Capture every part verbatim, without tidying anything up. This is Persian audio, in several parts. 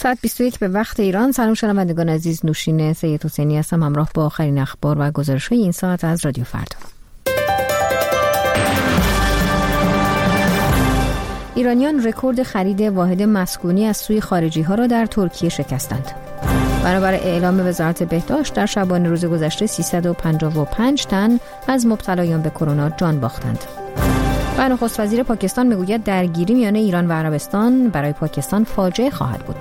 ساعت بیست و یک به وقت ایران. سلام شنوندگان عزیز، نوشین سید حسینی هستم همراه با آخرین اخبار و گزارش‌های این ساعت از رادیو فردا. ایرانیان رکورد خرید واحد مسکونی از سوی خارجی‌ها را در ترکیه شکستند. بنابر اعلام وزارت بهداشت در شبانه روز گذشته سیصد و پنجاه و پنج تن از مبتلایان به کرونا جان باختند. و نخست وزیر پاکستان میگوید درگیری میان ایران و عربستان برای پاکستان فاجعه خواهد بود.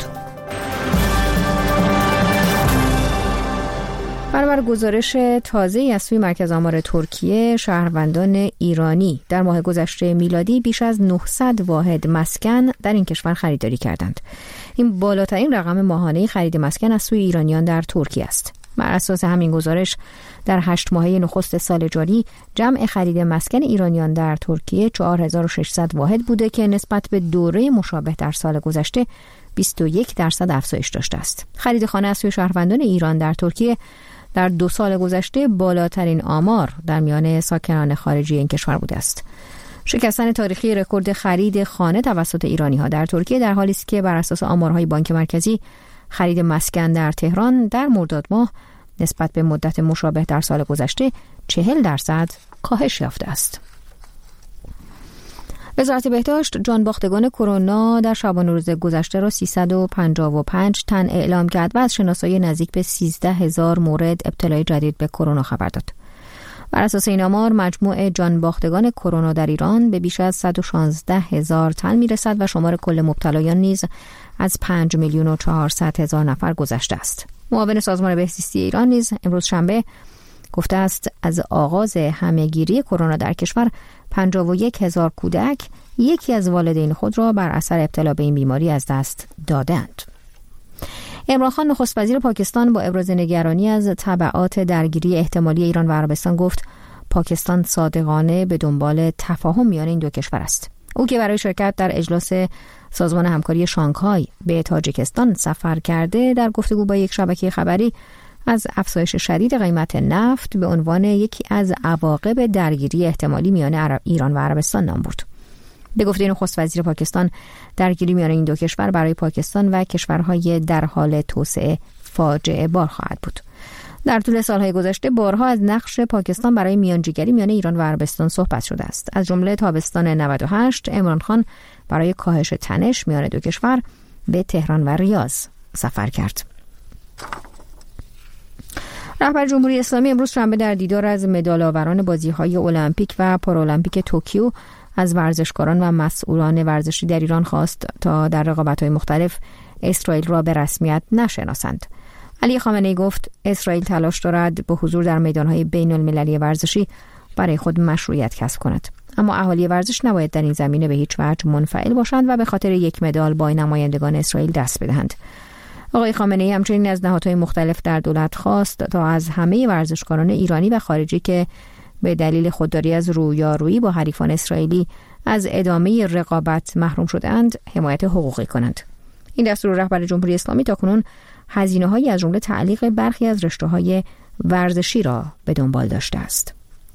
بنابر گزارش تازه‌ای از سوی مرکز آمار ترکیه، شهروندان ایرانی در ماه گذشته میلادی بیش از نهصد واحد مسکن در این کشور خریداری کردند. این بالاترین رقم ماهانه خرید مسکن از سوی ایرانیان در ترکیه است. بر اساس همین گزارش در هشت ماهه نخست سال جاری جمع خرید مسکن ایرانیان در ترکیه چهار هزار و ششصد واحد بوده که نسبت به دوره مشابه در سال گذشته بیست و یک درصد افزایش داشته است. خرید خانه از سوی شهروندان ایران در ترکیه در دو سال گذشته بالاترین آمار در میان ساکنان خارجی این کشور بوده است. شکستن تاریخی رکورد خرید خانه توسط ایرانی‌ها در ترکیه در حالی است که بر اساس آمارهای بانک مرکزی خرید مسکن در تهران در مرداد ماه نسبت به مدت مشابه در سال گذشته چهل درصد کاهش یافته است. وزارت بهداشت جانباختگان کرونا در شبانه روز گذشته را سیصد و پنجاه و پنج تن اعلام کرد و از شناسایی نزدیک به سیزده هزار مورد ابتلای جدید به کرونا خبر داد. بر اساس این آمار مجموع جانباختگان کرونا در ایران به بیش از صد و شانزده هزار تن میرسد و شمار کل مبتلایان نیز از پنج میلیون و چهارصد هزار نفر گذشته است. معاون سازمان بهزیستی ایران نیز امروز شنبه گفته است از آغاز همهگیری کرونا در کشور پنجاه و یک هزار کودک یکی از والدین خود را بر اثر ابتلا به این بیماری از دست دادند. عمران خان نخست وزیر پاکستان با ابراز نگرانی از تبعات درگیری احتمالی ایران و عربستان گفت پاکستان صادقانه به دنبال تفاهم میان این دو کشور است. او که برای شرکت در اجلاس سازمان همکاری شانگهای به تاجیکستان سفر کرده در گفتگو با یک شبکه خبری از افزایش شدید قیمت نفت به عنوان یکی از عواقب درگیری احتمالی میان عرب ایران و عربستان نام برد. به گفته نخست وزیر پاکستان درگیری میان این دو کشور برای پاکستان و کشورهای در حال توسعه فاجعه بار خواهد بود. در طول سالهای گذشته بارها از نقش پاکستان برای میانجیگری میان ایران و عربستان صحبت شده است. از جمله تابستان نود و هشت عمران خان برای کاهش تنش میان دو کشور به تهران و ریاض سفر کرد. رهبر جمهوری اسلامی امروز شنبه در دیدار از مدال آوران بازی‌های المپیک و پارالمپیک توکیو از ورزشکاران و مسئولان ورزشی در ایران خواست تا در رقابت‌های مختلف اسرائیل را به رسمیت نشناسند. علی خامنه‌ای گفت اسرائیل تلاش دارد به حضور در میدان‌های بین‌المللی ورزشی برای خود مشروعیت کسب کند، اما اهالی ورزش نباید در این زمینه به هیچ وجه منفعل باشند و به خاطر یک مدال با نمایندگان اسرائیل دست بدهند. آقای خامنه‌ای همچنین از نهادهای مختلف در دولت خواست تا از همه ورزشکاران ایرانی و خارجی که به دلیل خودداری از رویارویی با حریفان اسرائیلی از ادامه رقابت محروم شدند حمایت حقوقی کنند. این دستور رهبر جمهوری اسلامی تاکنون هزینه‌هایی از جمله تعلیق برخی از رشته‌های ورزشی را به دنبال داشته است.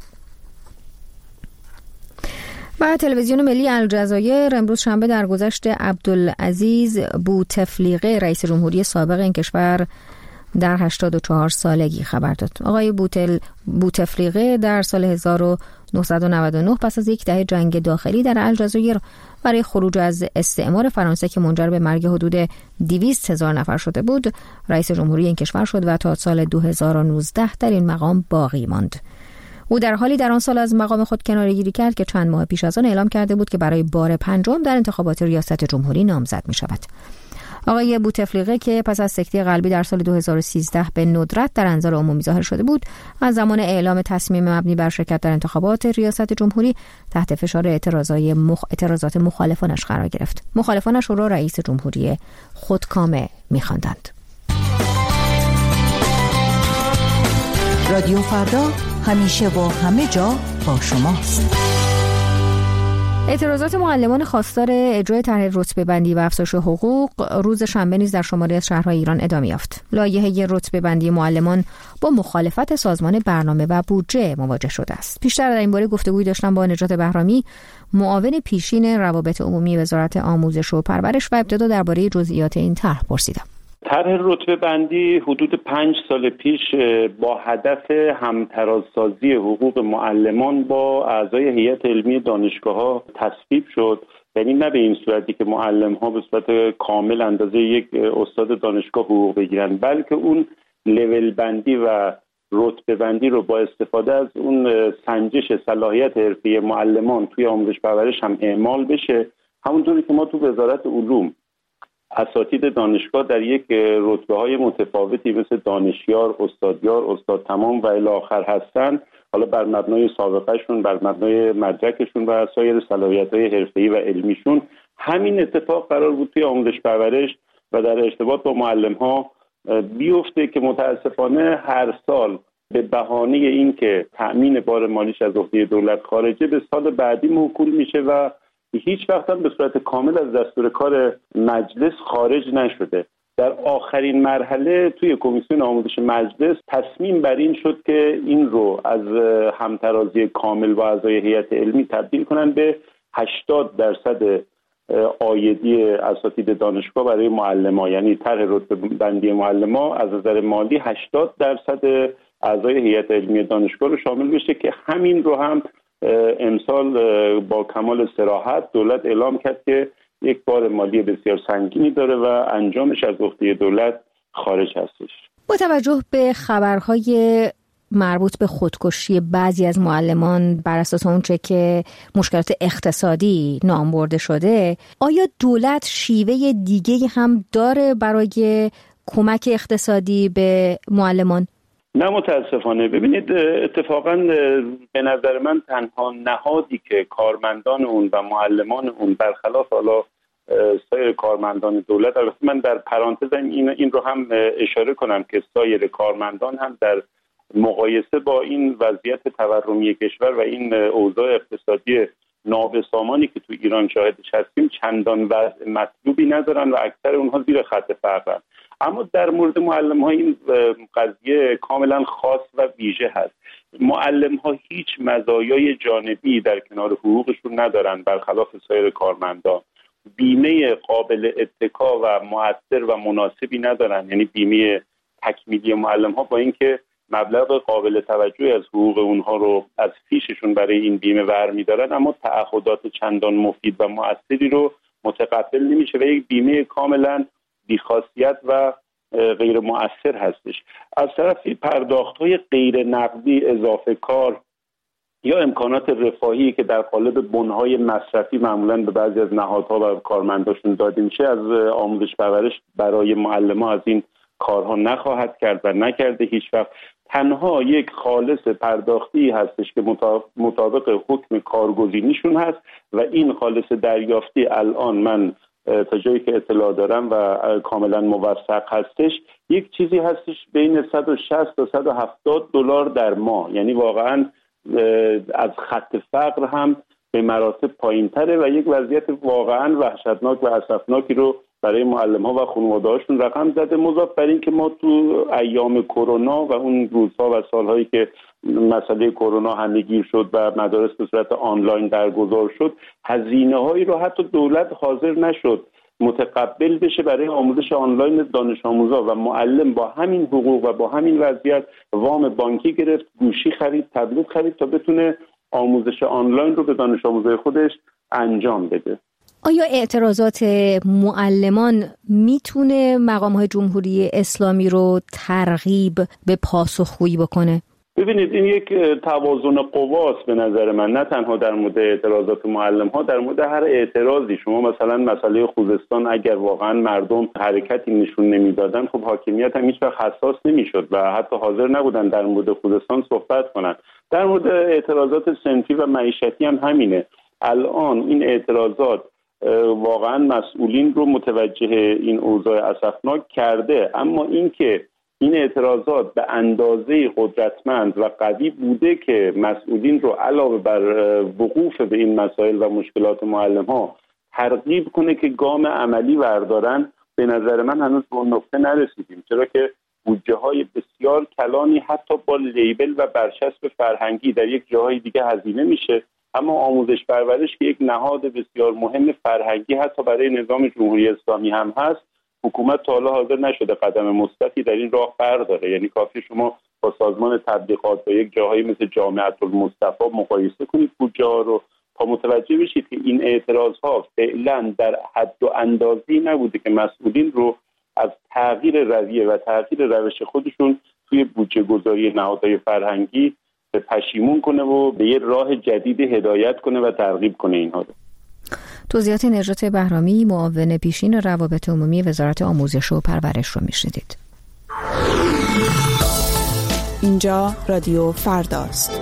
و تلویزیون ملی الجزایر امروز شنبه در گذشت عبدالعزیز بوتفلیقه رئیس جمهوری سابق این کشور در هشتاد و چهار سالگی خبر داد. آقای بوتل بوتفلیقه در سال هزار و نهصد و نود و نه پس از یک دهه جنگ داخلی در الجزایر برای خروج از استعمار فرانسه که منجر به مرگ حدود دویست هزار نفر شده بود رئیس جمهوری این کشور شد و تا سال دو هزار و نوزده در این مقام باقی ماند. او در حالی در آن سال از مقام خود کناره‌گیری کرد که چند ماه پیش از آن اعلام کرده بود که برای بار پنجم در انتخابات ریاست جمهوری نامزد می شود. آقای بوتفلیقه که پس از سکته قلبی در سال دو هزار و سیزده به ندرت در انظار عمومی ظاهر شده بود، از زمان اعلام تصمیم مبنی بر شرکت در انتخابات ریاست جمهوری تحت فشار اعتراضات مخ... اعتراضات مخالفانش قرار گرفت. مخالفانش او را رئیس جمهوری خودکامه می‌خواندند. رادیو فردا همیشه و همه جا با شماست. اعتراضات معلمان خواستار اجرای طرح رتبه‌بندی و افزایش حقوق روز شنبه نیز در شماری از شهرهای ایران ادامه یافت. لایحه رتبه‌بندی معلمان با مخالفت سازمان برنامه و بودجه مواجه شده است. پیشتر در این باره گفتگویی داشتم با نجات بهرامی، معاون پیشین روابط عمومی وزارت آموزش و پرورش، و ابتدا درباره جزئیات این طرح پرسیدم. طرح رتبه‌بندی حدود پنج سال پیش با هدف همترازسازی حقوق معلمان با اعضای هیئت علمی دانشگاه‌ها تصویب شد. یعنی نه به این صورتی که معلم‌ها به صورت کامل اندازه یک استاد دانشگاه حقوق بگیرن، بلکه اون لول بندی و رتبه بندی رو با استفاده از اون سنجش صلاحیت حرفی معلمان توی آموزش پرورش هم اعمال بشه. همونطوری که ما تو وزارت علوم اساتید دانشگاه در یک رتبه‌های متفاوتی مثل دانشیار، استادیار، استاد تمام و الی آخر هستند، حالا بر مبنای سابقهشون، بر مبنای مدرکشون و سایر صلاحیت‌های حرفه‌ای و علمیشون. همین اتفاق قرار بود توی آموزش پرورش و در ارتباط با معلم‌ها بیفته که متاسفانه هر سال به بهانه اینکه تأمین بار مالیش از عهده دولت خارجه، به سال بعدی موکول میشه و هیچ وقت هم به صورت کامل از دستور کار مجلس خارج نشده. در آخرین مرحله توی کمیسیون آموزش مجلس تصمیم بر این شد که این رو از همترازی کامل با اعضای هیئت علمی تبدیل کنن به هشتاد درصد عایدی اساتید دانشگاه برای معلما، یعنی طرح رتبه‌بندی معلما از نظر مالی هشتاد درصد اعضای هیئت علمی دانشگاه رو شامل بشه که همین رو هم امسال با کمال صراحت دولت اعلام کرد که یک بار مالی بسیار سنگینی داره و انجامش از عهده دولت خارج هستش. با توجه به خبرهای مربوط به خودکشی بعضی از معلمان بر اساس اونچه که مشکلات اقتصادی نام برده شده، آیا دولت شیوه دیگه هم داره برای کمک اقتصادی به معلمان؟ نه متاسفانه. ببینید اتفاقا به نظر من تنها نهادی که کارمندان اون و معلمان اون برخلاف حالا سایر کارمندان دولت، البته من در پرانتز این این رو هم اشاره کنم که سایر کارمندان هم در مقایسه با این وضعیت تورمی کشور و این اوضاع اقتصادی نابسامانی که تو ایران شاهدش هستیم چندان وضع مطلوبی ندارن و اکثر اونها زیر خط فقرن. اما در مورد معلم ها این قضیه کاملا خاص و ویژه هست. معلم ها هیچ مزایای جانبی در کنار حقوقشون ندارن برخلاف سایر کارمندان. بیمه قابل اتکا و مؤثر و مناسبی ندارن، یعنی بیمه تکمیلی معلم ها با اینکه مبلغ قابل توجهی از حقوق اونها رو از فیششون برای این بیمه برمی‌دارن، اما تعهدات چندان مفید و مؤثری رو متقبل نمیشه و یک بیمه کاملا بی‌خاصیت و غیر مؤثر هستش. از طرفی پرداخت‌های غیر نقدی، اضافه کار یا امکانات رفاهی که در قالب بن‌های مصرفی معمولاً به بعضی از نهادها و کارمنداشون داده میشه، از آموزش پرورش برای معلم‌ها از این کارها نخواهد کرد و نکرده هیچ وقت. تنها یک خالص پرداختی هستش که مطابق حکم کارگزینیشون هست و این خالص دریافتی الان من تا جایی که اطلاع دارم و کاملا موثق هستش یک چیزی هستش بین صد و شصت تا صد و هفتاد دلار در ماه، یعنی واقعا از خط فقر هم به مراتب پایین‌تره و یک وضعیت واقعا وحشتناک و اسفناکی رو برای معلم‌ها و خانواده‌هاشون رقم زده. مضاف بر این که ما تو ایام کرونا و اون روزها و سال‌هایی که مسئله کرونا همه‌گیر شد و مدارس به صورت آنلاین برگزار شد، هزینه‌هایی رو حتی دولت حاضر نشد متقبل بشه برای آموزش آنلاین دانش آموزا و معلم با همین حقوق و با همین وضعیت وام بانکی گرفت، گوشی خرید، تبلت خرید تا بتونه آموزش آنلاین رو به دانش آموزای خودش انجام بده. آیا اعتراضات معلمان میتونه مقام‌های جمهوری اسلامی رو ترغیب به پاسخگویی بکنه؟ ببینید این یک توازن قواست به نظر من، نه تنها در مورد اعتراضات معلم ها، در مورد هر اعتراضی. شما مثلا مسئله خوزستان اگر واقعا مردم حرکتی نشون نمیدادن، خب حاکمیت هم هیچ وقت حساس نمیشد و حتی حاضر نبودن در مورد خوزستان صحبت کنن. در مورد اعتراضات صنفی و معیشتی هم همینه. الان این اعتراضات واقعا مسئولین رو متوجه این اوضاع اسفناک کرده، اما اینکه این اعتراضات به اندازه قدرتمند و قوی بوده که مسئولین رو علاوه بر وقوف به این مسائل و مشکلات معلم‌ها ترغیب کنه که گام عملی بردارن. به نظر من هنوز به اون نقطه نرسیدیم، چرا که بودجه های بسیار کلانی حتی با لیبل و برچسب فرهنگی در یک جاهای دیگه هزینه میشه، اما آموزش پرورش که یک نهاد بسیار مهم فرهنگی حتی برای نظام جمهوری اسلامی هم هست، حکومت تا حالا حاضر نشده قدم مثبتی در این راه برداره. یعنی کافی شما با سازمان تبلیغات با یک جاهایی مثل جامعه المصطفی مقایسه کنید بودجه ها رو تا متوجه بشید که این اعتراض ها فعلا در حد و اندازه‌ای نبوده که مسئولین رو از تغییر رویه و تغییر روش خودشون توی بودجه گذاری نهادهای فرهنگی پشیمون کنه و به یه راه جدید هدایت کنه و ترغیب کنه اینها رو. توضیحات نجات بهرامی، معاون پیشین روابط عمومی وزارت آموزش و پرورش رو میشنیدید. اینجا رادیو فرداست.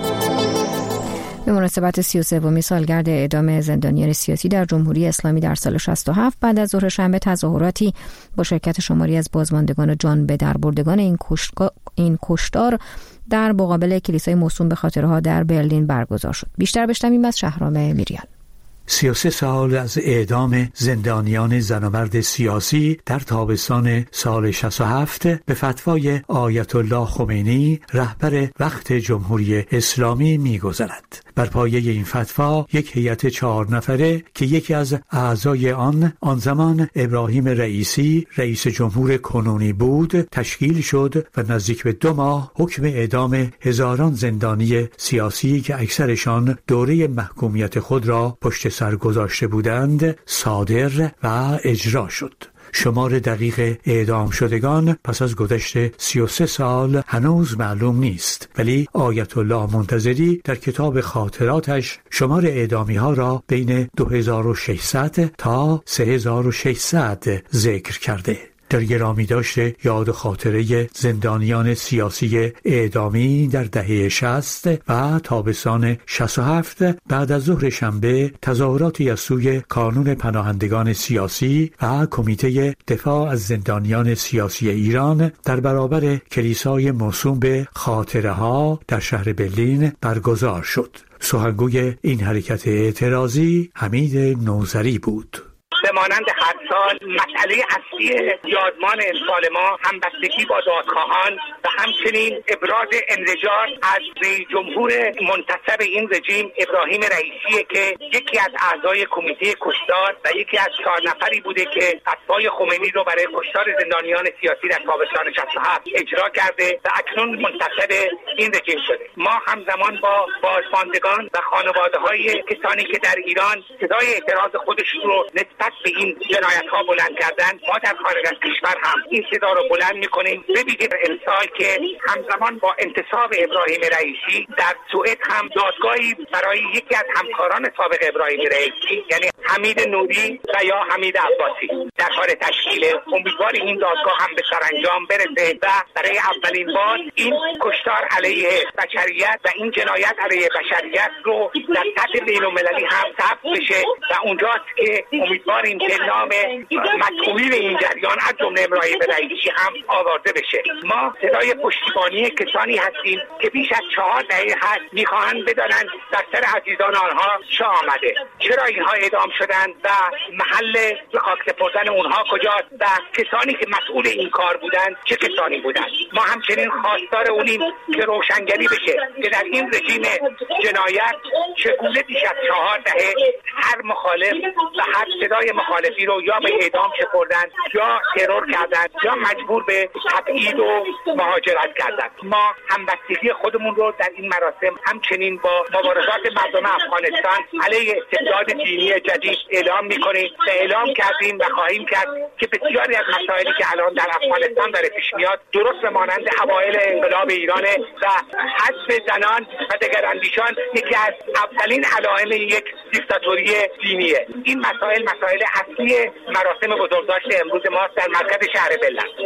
به مناسبت سی و سومین سالگرد اعدام زندانیان سیاسی در جمهوری اسلامی در سال شصت و هفت بعد از ظهر شنبه تظاهراتی با شرکت شماری از بازماندگان جان به دربردگان این این کشتار در مقابل کلیسای موسوم به خاطرها در برلین برگزار شد. بیشتر بشنویم از شهرام میریان. سی و سه سال از اعدام زندانیان زن و مرد سیاسی در تابستان سال شصت و هفت به فتوای آیت الله خمینی رهبر وقت جمهوری اسلامی می‌گذرد. بر پایه این فتوا یک هیئت چهار نفره که یکی از اعضای آن آن زمان ابراهیم رئیسی رئیس جمهور کنونی بود تشکیل شد و نزدیک به دو ماه حکم اعدام هزاران زندانی سیاسی که اکثرشان دوره محکومیت خود را پشت سر گذاشته بودند صادر و اجرا شد. شمار دقیق اعدام شدگان پس از گذشت سی و سه سال هنوز معلوم نیست، ولی آیت الله منتظری در کتاب خاطراتش شمار اعدامی ها را بین دو هزار و ششصد تا سه هزار و ششصد ذکر کرده. در گرامی داشته یاد و خاطره زندانیان سیاسی اعدامی در دهه شصت و تابستان شصت و هفت بعد از ظهر شنبه تظاهراتی از سوی کانون پناهندگان سیاسی و کمیته دفاع از زندانیان سیاسی ایران در برابر کلیسای موسوم به خاطره ها در شهر برلین برگزار شد. سخنگوی این حرکت اعتراضی حمید نوذری بود. به مانند هر سال مسئله اصلی یادمان امسال ما همبستگی با دادخواهان و همچنین ابراز انزجار از رئیس جمهور منتصب این رژیم ابراهیم رئیسیه که یکی از اعضای کمیته کشتار و یکی از چهار نفری بوده که فتوای خمینی رو برای کشتار زندانیان سیاسی در تابستان شصت و هفت اجرا کرده و اکنون منتصب این رژیم شده. ما همزمان با بازماندگان و خانواده‌های کسانی که در ایران صدای اعتراض خودشون رو نسبت به این جنایت‌ها بلند کردن، ما در خارج از کشور هم این صدا رو بلند می‌کنیم. به ویژه امسال که همزمان با انتصاب ابراهیم رئیسی در سوئد هم دادگاهی برای یکی از همکاران سابق ابراهیم رئیسی یعنی حمید نوری و یا حمید عباسی در حال تشکیله. امیدواریم این دادگاه هم به سرانجام برسه و برای اولین بار این کشتار علیه بشریت و این جنایت علیه بشریت رو در سطح بین‌المللی هم ثبت بشه و اونجاست که امیدواریم که نام مسئولین این جریان از جمله ابراهیم رئیسی هم آورده بشه. ما صدای پشتیبانی کسانی هستیم که بیش از چهار دهه هست میخواهند بدانند در سر عزیزان آنها چه آمده، چرا اینها اعدام شدند و محل خاک سپردن اونها کجاست و کسانی که مسئول این کار بودند چه کسانی بودند. ما همچنین خواستار اونیم که روشنگری بشه که در این رژیم جنایت چگونه بیش از چهار دهه هر مخالف و هر صدای مخالفی رو یا به اعدام سپردن یا ترور کردن یا مجبور به تبعید و مهاجرت کردن. ما همبستگی خودمون رو در این مراسم همچنین با مبارزات مردم افغانستان علیه استبداد دینی جدید اعلام میکنیم و اعلام کردیم و خواهیم کرد که بسیاری از مسائلی که الان در افغانستان داره پیش میاد درست به مانند اوایل انقلاب ایرانه و حذف زنان و دگراندیشان یکی از اولین علائم یک دیکتاتوری دینیه. این مسائل مسائل اصلی مراسم بزرگداشت امروز ما در مرکز شهر برلین.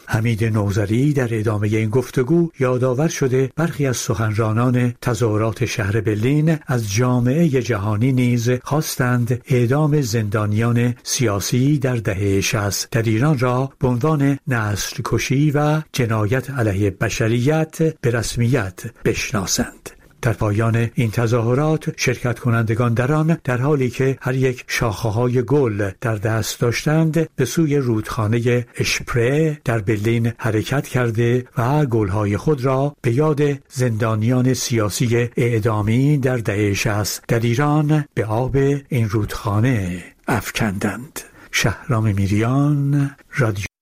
حمید نوذری در ادامه این گفتگو یادآور شده برخی از سخنرانان تظاهرات شهر برلین از جامعه جهانی نیز خواستند اعدام زندانیان سیاسی در دهه شصت در ایران را به عنوان نسل کشی و جنایت علیه بشریت به رسمیت بشناسند. در پایان این تظاهرات شرکت کنندگان در آن در حالی که هر یک شاخه‌های گل در دست داشتند به سوی رودخانه اشپره در برلین حرکت کرده و گل‌های خود را به یاد زندانیان سیاسی اعدامی در دهه شصت در ایران به آب این رودخانه افکندند. شهرام میریان، رادیو